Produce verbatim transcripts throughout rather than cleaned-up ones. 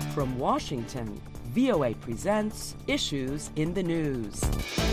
From Washington, V O A presents Issues in the News.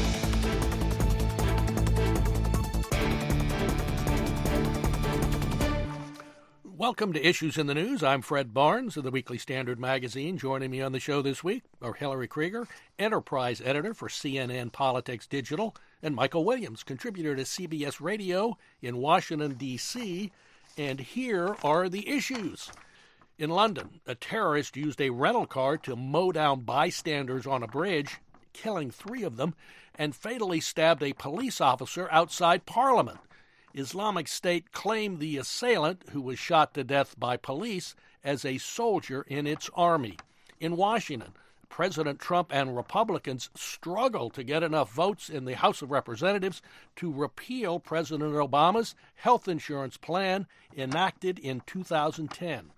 Welcome to Issues in the News. I'm Fred Barnes of the Weekly Standard Magazine. Joining me on the show this week are Hillary Krieger, Enterprise Editor for C N N Politics Digital, and Michael Williams, contributor to C B S Radio in Washington, D C And here are the issues. In London, a terrorist used a rental car to mow down bystanders on a bridge, killing three of them, and fatally stabbed a police officer outside Parliament. Islamic State claimed the assailant, who was shot to death by police, as a soldier in its army. In Washington, President Trump and Republicans struggle to get enough votes in the House of Representatives to repeal President Obama's health insurance plan enacted in two thousand ten.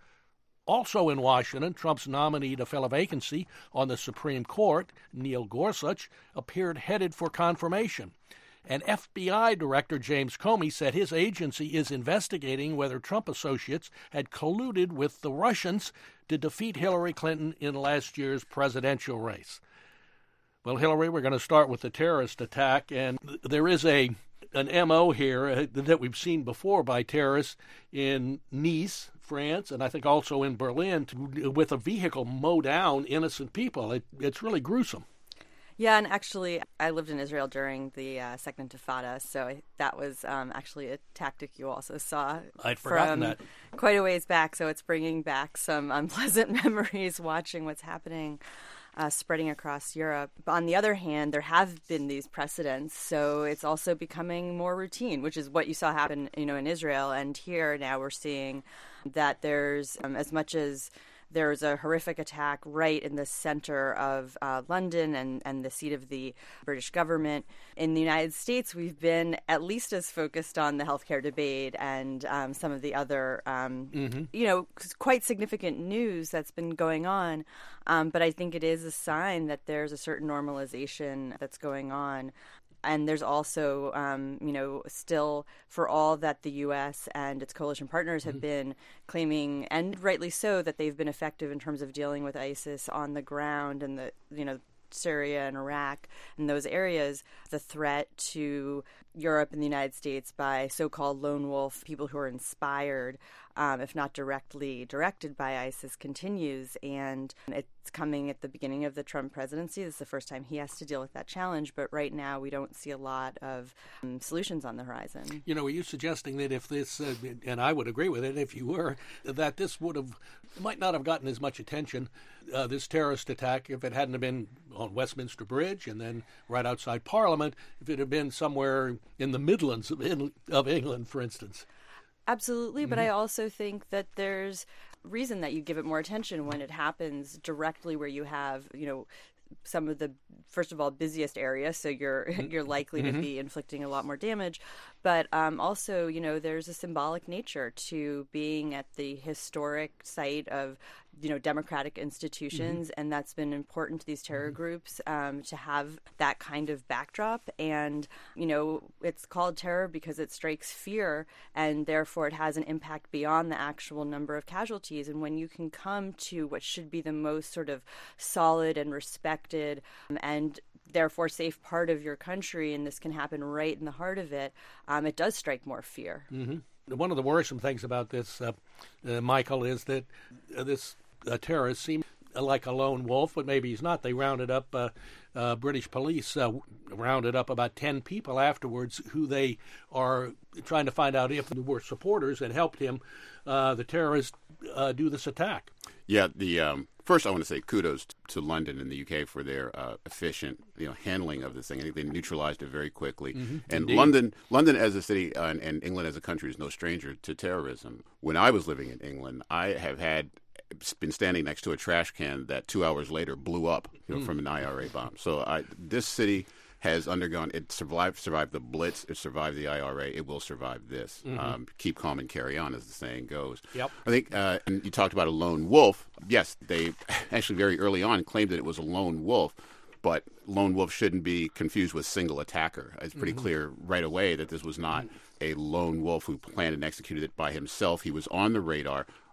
Also in Washington, Trump's nominee to fill a vacancy on the Supreme Court, Neil Gorsuch, appeared headed for confirmation. And F B I Director James Comey said his agency is investigating whether Trump associates had colluded with the Russians to defeat Hillary Clinton in last year's presidential race. Well, Hillary, we're going to start with the terrorist attack, and there is a an M O here that we've seen before by terrorists in Nice, France, and I think also in Berlin, to, with a vehicle mow down innocent people. It, it's really gruesome. Yeah, and actually, I lived in Israel during the uh, Second Intifada, so that was um, actually a tactic you also saw I'd forgotten from that. quite a ways back, so it's bringing back some unpleasant memories watching what's happening, uh, spreading across Europe. But on the other hand, there have been these precedents, so it's also becoming more routine, which is what you saw happen, you know, in Israel. And here now we're seeing that there's, um, as much as there was a horrific attack right in the center of uh, London and, and the seat of the British government. In the United States, we've been at least as focused on the healthcare debate and um, some of the other, um, mm-hmm. you know, quite significant news that's been going on. Um, but I think it is a sign that there's a certain normalization that's going on. And there's also, um, you know, still, for all that the U S and its coalition partners have mm-hmm. been claiming, and rightly so, that they've been effective in terms of dealing with ISIS on the ground and the, you know, Syria and Iraq and those areas, the threat to Europe and the United States by so-called lone wolf people who are inspired, um, if not directly directed by ISIS, continues. And it's coming at the beginning of the Trump presidency. This is the first time he has to deal with that challenge. But right now, we don't see a lot of um, solutions on the horizon. You know, were you suggesting that if this, uh, and I would agree with it if you were, that this would have, might not have gotten as much attention, uh, this terrorist attack, if it hadn't have been on Westminster Bridge and then right outside Parliament, if it had been somewhere in the Midlands of, in, of England, for instance? Absolutely, but mm-hmm. I also think that there's reason that you give it more attention when it happens directly where you have, you know, some of the, first of all, busiest areas, so you're you're likely mm-hmm. to be inflicting a lot more damage. But um, also, you know, there's a symbolic nature to being at the historic site of, you know, democratic institutions, mm-hmm. and that's been important to these terror mm-hmm. groups um, to have that kind of backdrop. And, you know, it's called terror because it strikes fear, and therefore it has an impact beyond the actual number of casualties. And when you can come to what should be the most sort of solid and respected um, and therefore safe part of your country, and this can happen right in the heart of it, um, it does strike more fear. Mm-hmm. One of the worrisome things about this, uh, uh, Michael, is that uh, this uh, terrorist seemed like a lone wolf, but maybe he's not. They rounded up, uh, uh, British police uh, rounded up about ten people afterwards who they are trying to find out if they were supporters and helped him, uh, the terrorist, uh, do this attack. Yeah, the um, first I want to say kudos to London and the U K for their uh, efficient, you know, handling of this thing. I think they neutralized it very quickly. Mm-hmm. And Indeed. London, London as a city uh, and, and England as a country is no stranger to terrorism. When I was living in England, I have had been standing next to a trash can that two hours later blew up, you know, mm. from an I R A bomb. So I, this city has undergone, it survived survived the Blitz, it survived the I R A, it will survive this. Mm-hmm. Um, keep calm and carry on, as the saying goes. Yep. I think, uh, and you talked about a lone wolf. Yes, they actually very early on claimed that it was a lone wolf, but lone wolf shouldn't be confused with single attacker. It's pretty mm-hmm. clear right away that this was not a lone wolf who planned and executed it by himself. He was on the radar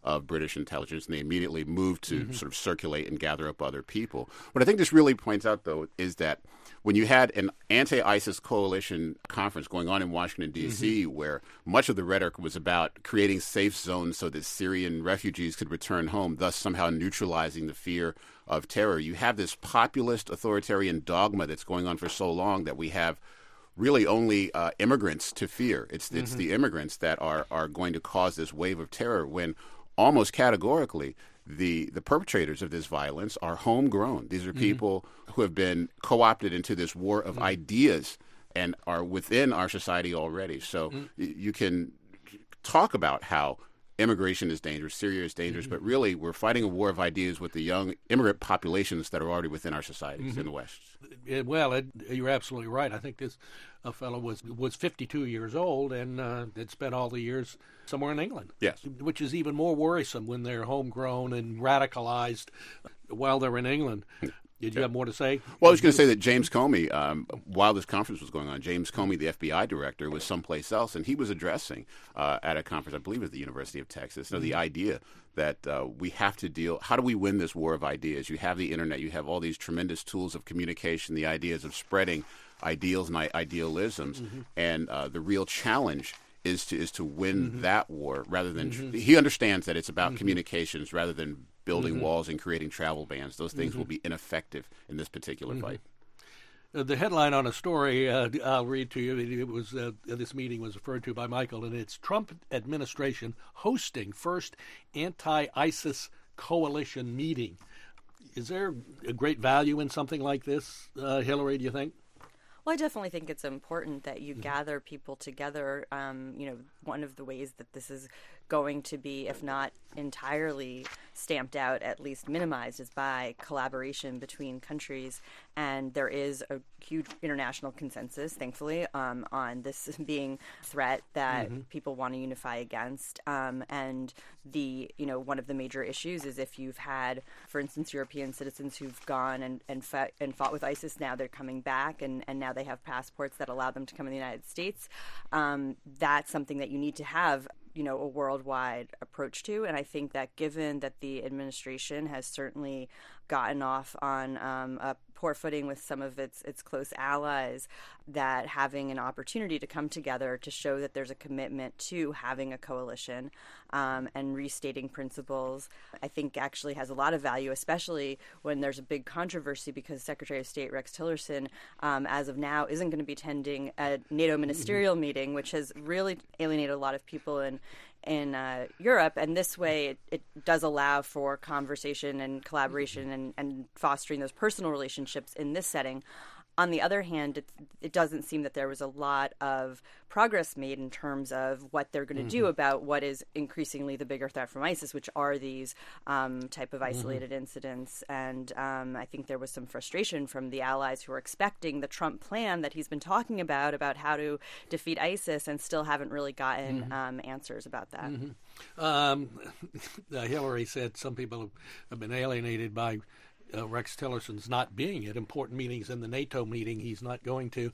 of British intelligence, and they immediately moved to mm-hmm. sort of circulate and gather up other people. What I think this really points out, though, is that when you had an anti-ISIS coalition conference going on in Washington, D C, mm-hmm. where much of the rhetoric was about creating safe zones so that Syrian refugees could return home, thus somehow neutralizing the fear of terror, you have this populist authoritarian dogma that's going on for so long that we have really only uh, immigrants to fear. It's it's mm-hmm. the immigrants that are, are going to cause this wave of terror when almost categorically the the perpetrators of this violence are homegrown. These are mm-hmm. people who have been co-opted into this war of mm-hmm. ideas and are within our society already. So mm-hmm. y- you can talk about how immigration is dangerous, Syria is dangerous, mm-hmm. but really we're fighting a war of ideas with the young immigrant populations that are already within our societies mm-hmm. in the West. It, well, it, you're absolutely right. I think this uh, fellow was was fifty-two years old and uh, had spent all the years somewhere in England. Yes. Which is even more worrisome when they're homegrown and radicalized while they're in England. Did you yeah. have more to say? Well, I was going to say that James Comey, um, while this conference was going on, James Comey, the F B I director, was someplace else, and he was addressing uh, at a conference, I believe at the University of Texas, you know, the idea that uh, we have to deal, how do we win this war of ideas? You have the internet, you have all these tremendous tools of communication, the ideas of spreading ideals and idealisms, mm-hmm. and uh, the real challenge is to is to win mm-hmm. that war rather than, mm-hmm. he understands that it's about mm-hmm. communications rather than building mm-hmm. walls and creating travel bans. Those things mm-hmm. will be ineffective in this particular mm-hmm. fight. Uh, the headline on a story uh, I'll read to you. It was uh, this meeting was referred to by Michael, and it's Trump administration hosting first anti-ISIS coalition meeting. Is there a great value in something like this, uh, Hillary? Do you think? Well, I definitely think it's important that you mm-hmm. gather people together. Um, you know, one of the ways that this is going to be, if not entirely stamped out, at least minimized, is by collaboration between countries. And there is a huge international consensus, thankfully, um, on this being a threat that mm-hmm. people want to unify against. Um, and the, you know, one of the major issues is if you've had, for instance, European citizens who've gone and and, fought, and fought with ISIS, now they're coming back, and, and now they have passports that allow them to come in the United States. Um, that's something that you need to have, you know, a worldwide approach to. And I think that given that the administration has certainly gotten off on um, a poor footing with some of its its close allies, that having an opportunity to come together to show that there's a commitment to having a coalition um, and restating principles, I think actually has a lot of value, especially when there's a big controversy because Secretary of State Rex Tillerson, um, as of now, isn't going to be attending a NATO ministerial mm-hmm. meeting, which has really alienated a lot of people in in uh, Europe, and this way it, it does allow for conversation and collaboration and, and fostering those personal relationships in this setting. On the other hand, it, it doesn't seem that there was a lot of progress made in terms of what they're going to mm-hmm. do about what is increasingly the bigger threat from ISIS, which are these um, type of isolated mm-hmm. incidents. And um, I think there was some frustration from the allies who were expecting the Trump plan that he's been talking about, about how to defeat ISIS, and still haven't really gotten mm-hmm. um, answers about that. Mm-hmm. Um, Hillary said some people have been alienated by Uh, Rex Tillerson's not being at important meetings. In the NATO meeting, he's not going to.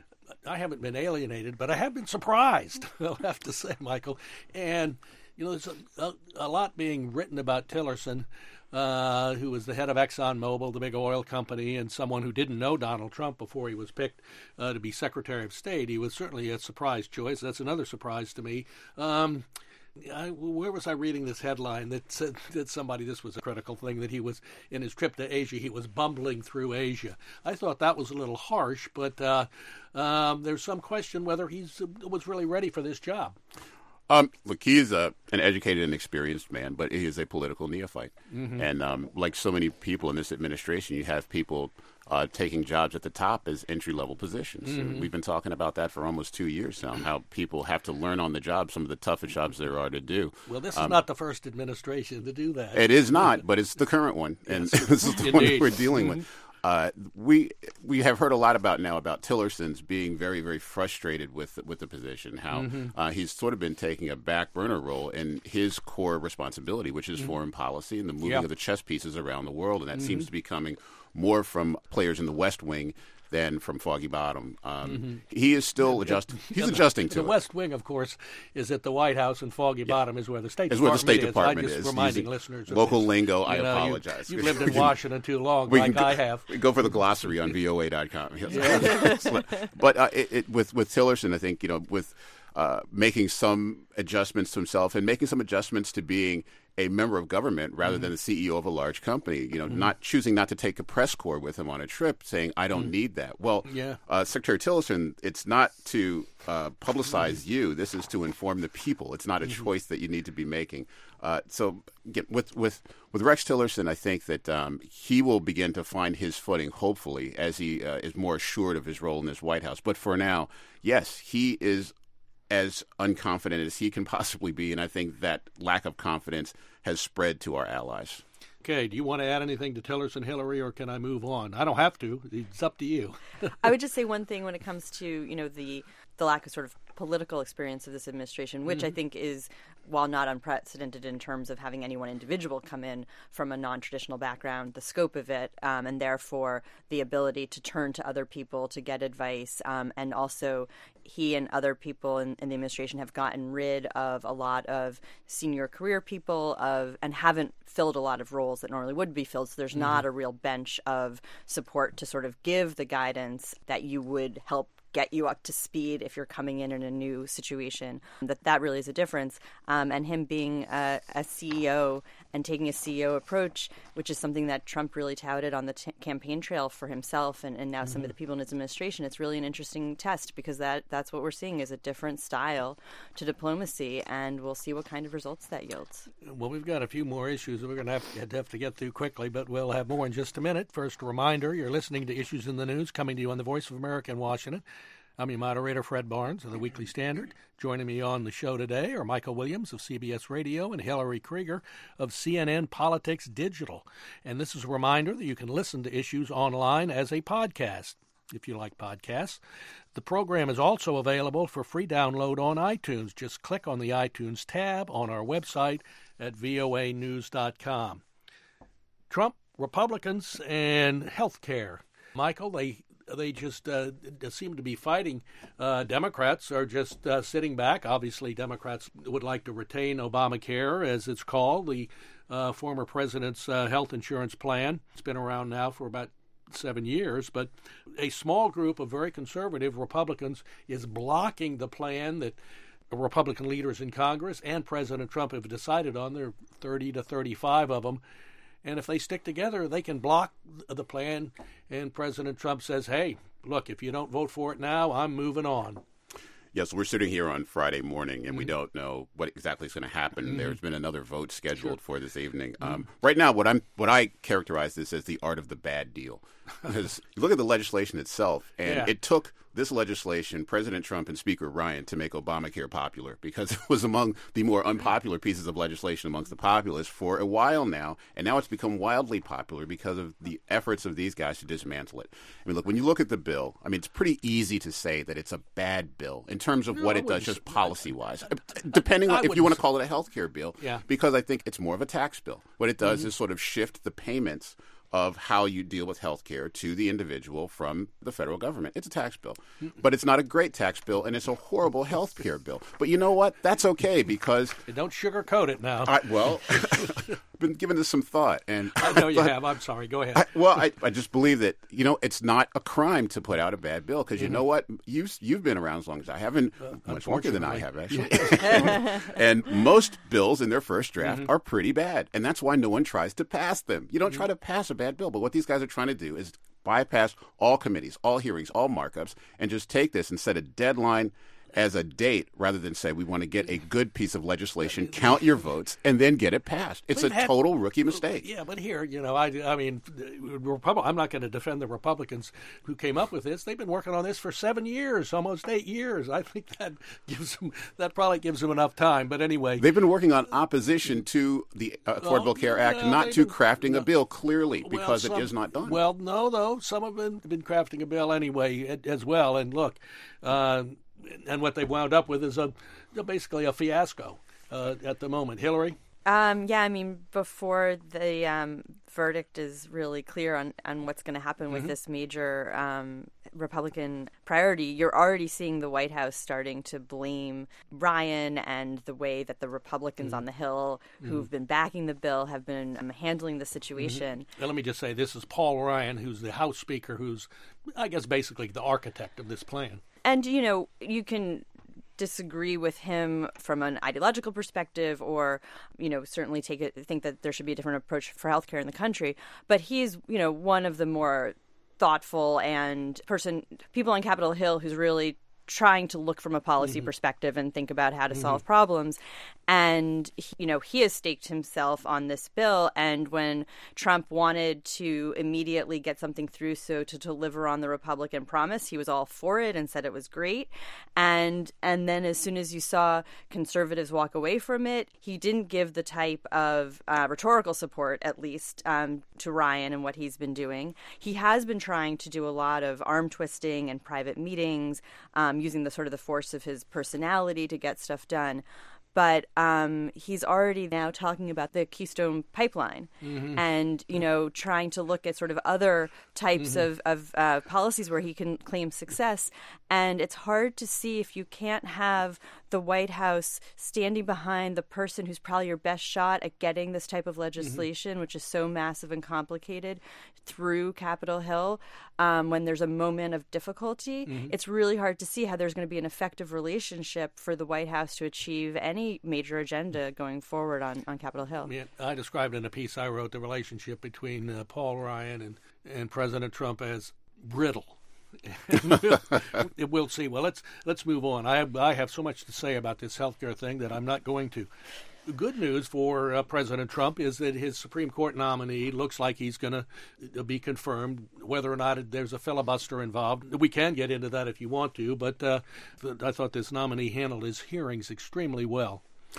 I haven't been alienated, but I have been surprised, I'll have to say, Michael. And, you know, there's a, a, a lot being written about Tillerson, uh, who was the head of ExxonMobil, the big oil company, and someone who didn't know Donald Trump before he was picked uh, to be Secretary of State. He was certainly a surprise choice. That's another surprise to me. Um I, where was I reading this headline that said that somebody, this was a critical thing, that he was, in his trip to Asia, he was bumbling through Asia. I thought that was a little harsh, but uh, um, there's some question whether he was really ready for this job. Um, look, he is a, an educated and experienced man, but he is a political neophyte. Mm-hmm. And um, like so many people in this administration, you have people uh, taking jobs at the top as entry-level positions. Mm-hmm. We've been talking about that for almost two years now, how people have to learn on the job some of the toughest jobs there are to do. Well, this um, is not the first administration to do that. It is not, but it's the current one, and yes. This is the Indeed. one that we're dealing mm-hmm. with. Uh, we we have heard a lot about now about Tillerson's being very, very frustrated with with the position, how mm-hmm. uh, he's sort of been taking a back burner role in his core responsibility, which is mm-hmm. foreign policy and the moving yep. of the chess pieces around the world, and that mm-hmm. seems to be coming more from players in the West Wing than from Foggy Bottom. Um, mm-hmm. He is still adjusting. He's adjusting to the it. The West Wing, of course, is at the White House, and Foggy yeah. Bottom is where the State is Department where the State is. Department I just is. reminding Using listeners. Local of lingo. You I know, apologize. You, you've lived in Washington too long, we like go, I have. We go for the glossary on V O A dot com. Yeah. But uh, it, it, with with Tillerson, I think you know with uh, making some adjustments to himself and making some adjustments to being a member of government rather mm-hmm. than the C E O of a large company, you know, mm-hmm. not choosing not to take a press corps with him on a trip, saying, I don't mm-hmm. need that. Well, yeah. uh, Secretary Tillerson, it's not to uh, publicize mm-hmm. you. This is to inform the people. It's not a mm-hmm. choice that you need to be making. Uh, so again, with, with, with Rex Tillerson, I think that um, he will begin to find his footing, hopefully, as he uh, is more assured of his role in this White House. But for now, yes, he is as unconfident as he can possibly be, and I think that lack of confidence has spread to our allies. Okay, do you want to add anything to Tillerson, Hillary, or can I move on? I don't have to. It's up to you. I would just say one thing when it comes to, you know, the the lack of sort of political experience of this administration, which mm-hmm. I think is, while not unprecedented in terms of having any one individual come in from a non-traditional background, the scope of it, um, and therefore the ability to turn to other people to get advice. Um, and also he and other people in, in the administration have gotten rid of a lot of senior career people of and haven't filled a lot of roles that normally would be filled. So there's mm-hmm. not a real bench of support to sort of give the guidance that you would help get you up to speed if you're coming in in a new situation. That that really is a difference. Um, and him being a, a C E O and taking a C E O approach, which is something that Trump really touted on the t- campaign trail for himself and, and now mm-hmm. some of the people in his administration, it's really an interesting test because that that's what we're seeing is a different style to diplomacy, and we'll see what kind of results that yields. Well, we've got a few more issues that we're going to have to, have to get through quickly, but we'll have more in just a minute. First, a reminder, you're listening to Issues in the News, coming to you on the Voice of America in Washington. I'm your moderator, Fred Barnes of the Weekly Standard. Joining me on the show today are Michael Williams of C B S Radio and Hillary Krieger of C N N Politics Digital. And this is a reminder that you can listen to Issues online as a podcast, if you like podcasts. The program is also available for free download on iTunes. Just click on the iTunes tab on our website at V O A news dot com. Trump, Republicans, and health care. Michael, they They just uh, seem to be fighting. Uh, Democrats are just uh, sitting back. Obviously, Democrats would like to retain Obamacare, as it's called, the uh, former president's uh, health insurance plan. It's been around now for about seven years, but a small group of very conservative Republicans is blocking the plan that Republican leaders in Congress and President Trump have decided on. There are thirty to thirty-five of them. And if they stick together, they can block the plan. And President Trump says, hey, look, if you don't vote for it now, I'm moving on. Yes, we're sitting here on Friday morning, and mm-hmm. we don't know what exactly is going to happen. Mm-hmm. There's been another vote scheduled sure. for this evening. Mm-hmm. Um, right now, what I'm what I characterize this as the art of the bad deal. Because you look at the legislation itself, and yeah. it took this legislation, President Trump and Speaker Ryan, to make Obamacare popular because it was among the more unpopular pieces of legislation amongst the populace for a while now. And now it's become wildly popular because of the efforts of these guys to dismantle it. I mean, look, when you look at the bill, I mean, it's pretty easy to say that it's a bad bill in terms of no, what it does just policy-wise, depending on if you want to call it a health care bill, yeah. because I think it's more of a tax bill. What it does mm-hmm. is sort of shift the payments of how you deal with health care to the individual from the federal government. It's a tax bill. But it's not a great tax bill, and it's a horrible health care bill. But you know what? That's okay because... Don't sugarcoat it now. I, well, I've been giving this some thought. And I know you have. I'm sorry. Go ahead. I, well, I, I just believe that, you know, it's not a crime to put out a bad bill because mm-hmm. you know what? You've, you've been around as long as I have, and uh, much longer than I have, actually. And most bills in their first draft mm-hmm. are pretty bad, and that's why no one tries to pass them. You don't mm-hmm. try to pass a bad bill, but what these guys are trying to do is bypass all committees, all hearings, all markups, and just take this and set a deadline as a date rather than say we want to get a good piece of legislation, count your votes, and then get it passed. It's We've a had, total rookie mistake. Yeah, but here, you know, I, I mean, Repub- I'm not going to defend the Republicans who came up with this. They've been working on this for seven years, almost eight years. I think that gives them, that probably gives them enough time. But anyway. They've been working on opposition to the uh, Affordable oh, Care Act, no, not to been, crafting no, a bill, clearly, because well, some, it is not done. Well, no, though. Some have been, been crafting a bill anyway as well. And look, uh, and what they've wound up with is a basically a fiasco uh, at the moment. Hillary? Um, yeah, I mean, before the um, verdict is really clear on, on what's going to happen with mm-hmm. this major um, Republican priority, you're already seeing the White House starting to blame Ryan and the way that the Republicans mm-hmm. on the Hill who've mm-hmm. been backing the bill have been um, handling the situation. Mm-hmm. Now, let me just say, this is Paul Ryan, who's the House Speaker, who's, I guess, basically the architect of this plan. And, you know, you can disagree with him from an ideological perspective, or, you know, certainly take it, think that there should be a different approach for healthcare in the country. But he's, you know, one of the more thoughtful and person people on Capitol Hill who's really trying to look from a policy mm-hmm. perspective and think about how to mm-hmm. solve problems. And, you know, he has staked himself on this bill. And when Trump wanted to immediately get something through so to deliver on the Republican promise, he was all for it and said it was great. And and then as soon as you saw conservatives walk away from it, he didn't give the type of uh, rhetorical support, at least, um, to Ryan and what he's been doing. He has been trying to do a lot of arm twisting and private meetings, um, using the sort of the force of his personality to get stuff done. But um, he's already now talking about the Keystone Pipeline mm-hmm. and, you know, trying to look at sort of other types mm-hmm. of, of uh, policies where he can claim success. And it's hard to see if you can't have the White House standing behind the person who's probably your best shot at getting this type of legislation, mm-hmm. which is so massive and complicated, through Capitol Hill um, when there's a moment of difficulty. Mm-hmm. It's really hard to see how there's going to be an effective relationship for the White House to achieve any major agenda going forward on, on Capitol Hill. Yeah, I described in a piece I wrote the relationship between uh, Paul Ryan and, and President Trump as brittle. we'll, we'll see. Well, let's let's move on. I have, I have so much to say about this healthcare thing that I'm not going to. The good news for uh, President Trump is that his Supreme Court nominee looks like he's going to be confirmed. Whether or not there's a filibuster involved, we can get into that if you want to, but uh, I thought this nominee handled his hearings extremely well.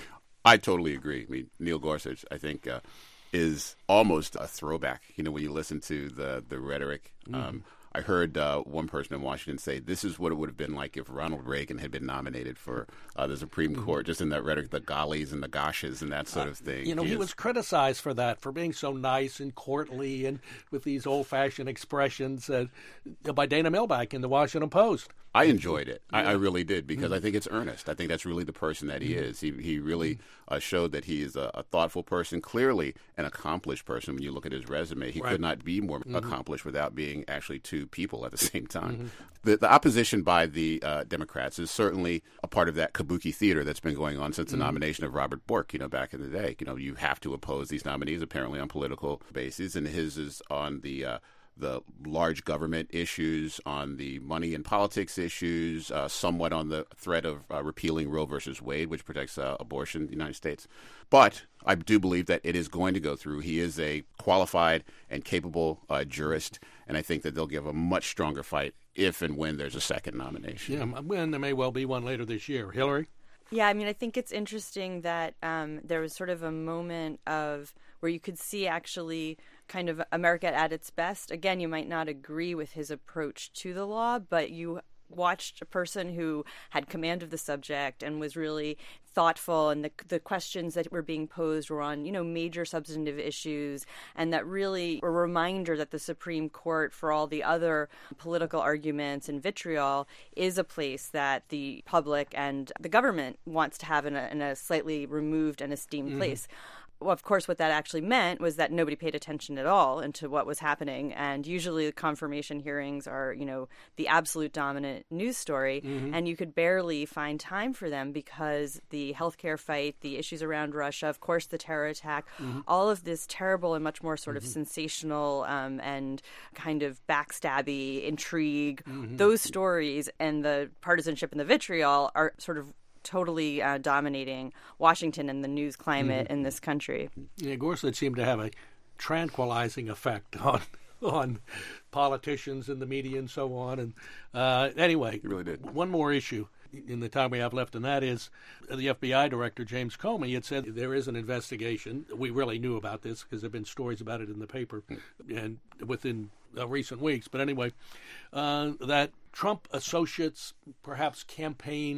I totally agree. I mean, Neil Gorsuch, I think, uh, is almost a throwback. You know, when you listen to the, the rhetoric, mm. um, I heard uh, one person in Washington say this is what it would have been like if Ronald Reagan had been nominated for uh, the Supreme Court, just in that rhetoric, the gollies and the goshes and that sort of thing. Uh, you know, he, he was criticized for that, for being so nice and courtly and with these old-fashioned expressions uh, by Dana Milbank in the Washington Post. I enjoyed it. I, I really did, because mm-hmm. I think it's earnest. I think that's really the person that he mm-hmm. is. He he really uh, showed that he is a, a thoughtful person, clearly an accomplished person. When you look at his resume, he right. could not be more mm-hmm. accomplished without being actually two people at the same time. Mm-hmm. The, the opposition by the uh, Democrats is certainly a part of that kabuki theater that's been going on since the mm-hmm. nomination of Robert Bork, you know, back in the day. You know, you have to oppose these nominees, apparently on political bases, and his is on the uh, the large government issues, on the money and politics issues, uh, somewhat on the threat of uh, repealing Roe versus Wade, which protects uh, abortion in the United States. But I do believe that it is going to go through. He is a qualified and capable uh, jurist, and I think that they'll give a much stronger fight if and when there's a second nomination. Yeah, when there may well be one later this year. Hillary? Yeah, I mean, I think it's interesting that um, there was sort of a moment of where you could see actually kind of America at its best. Again, you might not agree with his approach to the law, but you watched a person who had command of the subject and was really thoughtful, and the the questions that were being posed were on, you know, major substantive issues, and that really a reminder that the Supreme Court, for all the other political arguments and vitriol, is a place that the public and the government wants to have in a, in a slightly removed and esteemed mm-hmm. place. Well, of course, what that actually meant was that nobody paid attention at all into what was happening. And usually the confirmation hearings are, you know, the absolute dominant news story. Mm-hmm. And you could barely find time for them because the healthcare fight, the issues around Russia, of course, the terror attack, mm-hmm. all of this terrible and much more sort of mm-hmm. sensational um, and kind of backstabby intrigue, mm-hmm. those stories and the partisanship and the vitriol are sort of totally uh, dominating Washington and the news climate mm-hmm. in this country. Yeah, Gorsuch seemed to have a tranquilizing effect on on politicians and the media and so on. And uh, anyway, he really did. One more issue in the time we have left, and that is the F B I director, James Comey, had said there is an investigation. We really knew about this because there have been stories about it in the paper and within uh, recent weeks. But anyway, uh, that Trump associates, perhaps campaign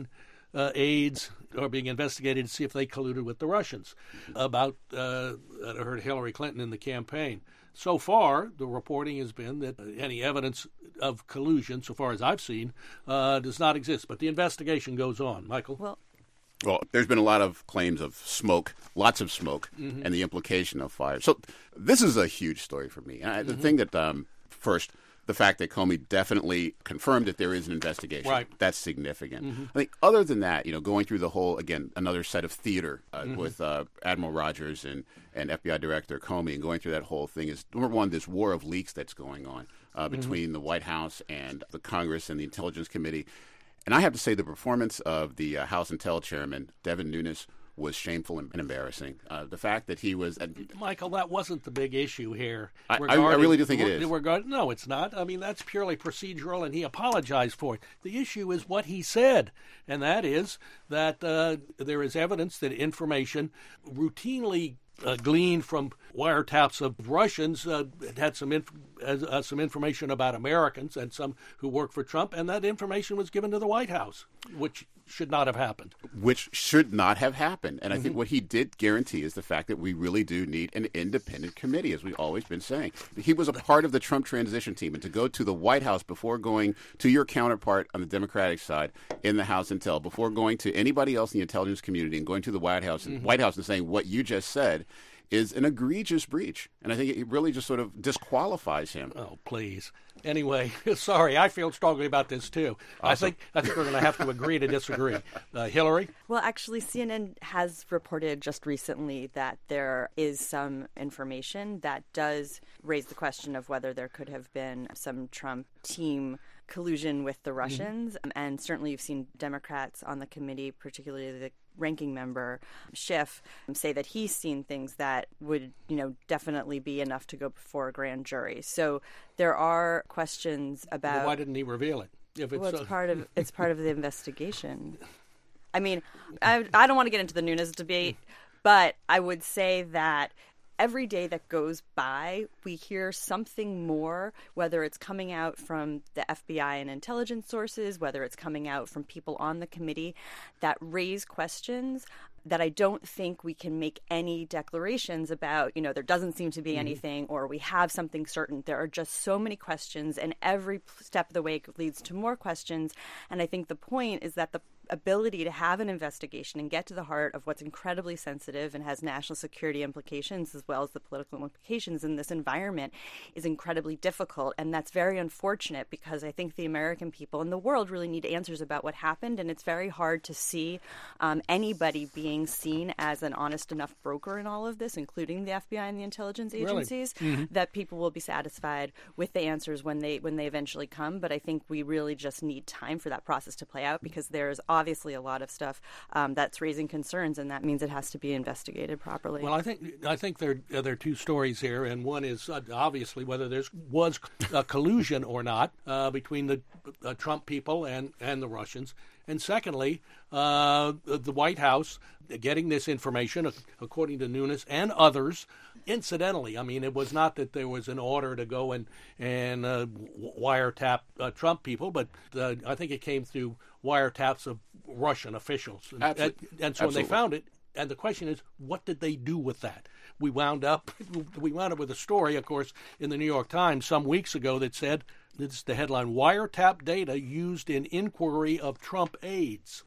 uh, aides are being investigated to see if they colluded with the Russians about uh, hurt Hillary Clinton in the campaign. So far, the reporting has been that any evidence of collusion, so far as I've seen, uh, does not exist. But the investigation goes on. Michael? Well, Well, there's been a lot of claims of smoke, lots of smoke, mm-hmm. and the implication of fire. So this is a huge story for me. And I, the mm-hmm. thing that, um, first, the fact that Comey definitely confirmed that there is an investigation, right. that's significant. Mm-hmm. I think other than that, you know, going through the whole, again, another set of theater uh, mm-hmm. with uh, Admiral Rogers and, and F B I Director Comey and going through that whole thing is, number one, this war of leaks that's going on uh, between mm-hmm. the White House and the Congress and the Intelligence Committee. And I have to say the performance of the uh, House Intel Chairman, Devin Nunes, was shameful and embarrassing. Uh, the fact that he was... Uh, Michael, that wasn't the big issue here. I, I, I really do think it is. Regard, no, it's not. I mean, that's purely procedural, and he apologized for it. The issue is what he said, and that is that uh, there is evidence that information routinely Uh, gleaned from wiretaps of Russians uh, had some inf- uh, some information about Americans and some who work for Trump, and that information was given to the White House, which should not have happened. Which should not have happened. And mm-hmm. I think what he did guarantee is the fact that we really do need an independent committee, as we've always been saying. He was a part of the Trump transition team, and to go to the White House before going to your counterpart on the Democratic side in the House Intel, before going to anybody else in the intelligence community and going to the White House and mm-hmm. White House and saying what you just said is an egregious breach. And I think it really just sort of disqualifies him. Oh, please. Anyway, sorry, I feel strongly about this, too. Awesome. I think I think we're going to have to agree to disagree. Uh, Hillary? Well, actually, C N N has reported just recently that there is some information that does raise the question of whether there could have been some Trump team collusion with the Russians. Mm-hmm. And certainly you've seen Democrats on the committee, particularly the ranking member Schiff, say that he's seen things that would, you know, definitely be enough to go before a grand jury. So there are questions about well, why didn't he reveal it? If it's, well, it's uh... part of it's part of the investigation. I mean, I, I don't want to get into the Nunes debate, but I would say that every day that goes by, we hear something more, whether it's coming out from the F B I and intelligence sources, whether it's coming out from people on the committee, that raise questions that I don't think we can make any declarations about, you know, there doesn't seem to be mm-hmm. anything, or we have something certain. There are just so many questions, and every step of the way leads to more questions. And I think the point is that the ability to have an investigation and get to the heart of what's incredibly sensitive and has national security implications as well as the political implications in this environment is incredibly difficult. And that's very unfortunate, because I think the American people and the world really need answers about what happened. And it's very hard to see um, anybody being seen as an honest enough broker in all of this, including the F B I and the intelligence agencies, really? mm-hmm. that people will be satisfied with the answers when they when they eventually come. But I think we really just need time for that process to play out, because there's obviously a lot of stuff um, that's raising concerns, and that means it has to be investigated properly. Well, I think I think there uh, there are two stories here, and one is uh, obviously whether there was uh, collusion or not uh, between the uh, Trump people and, and the Russians, and secondly, uh, the White House getting this information, according to Nunes and others. Incidentally, I mean, it was not that there was an order to go and and uh, wiretap uh, Trump people, but uh, I think it came through wiretaps of Russian officials. And, and, and so when they found it, and the question is, what did they do with that? We wound up, we wound up with a story, of course, in the New York Times some weeks ago that said, this is the headline, wiretap data used in inquiry of Trump aides.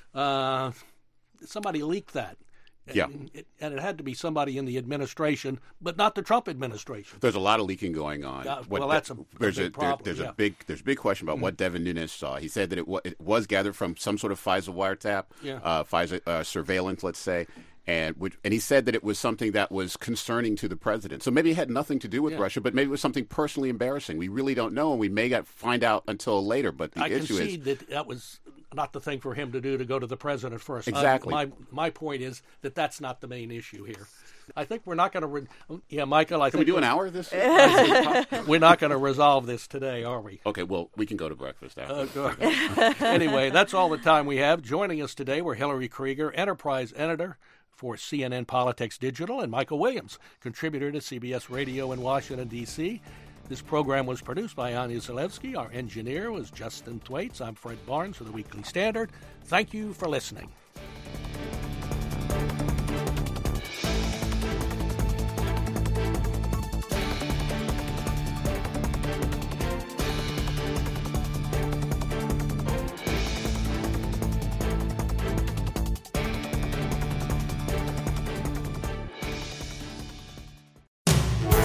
Uh, somebody leaked that. Yeah. And it, and it had to be somebody in the administration, but not the Trump administration. There's a lot of leaking going on. Uh, well, that's a, a there's big a, problem. There, there's yeah. a big there's a big question about mm-hmm. what Devin Nunes saw. He said that it, w- it was gathered from some sort of FISA wiretap, yeah. uh, FISA uh, surveillance, let's say. And which, and he said that it was something that was concerning to the president. So maybe it had nothing to do with yeah. Russia, but maybe it was something personally embarrassing. We really don't know, and we may not find out until later. But the I issue concede is that that was not the thing for him to do, to go to the president first. Exactly. Uh, my my point is that that's not the main issue here. I think we're not going to. Re- yeah, Michael. I can think we do an hour of this? We're not going to resolve this today, are we? Okay. Well, we can go to breakfast after. Uh, anyway, that's all the time we have. Joining us today were Hillary Krieger, Enterprise Editor for C N N Politics Digital, and Michael Williams, contributor to C B S Radio in Washington, D C This program was produced by Anya Zalewski. Our engineer was Justin Thwaites. I'm Fred Barnes for the Weekly Standard. Thank you for listening.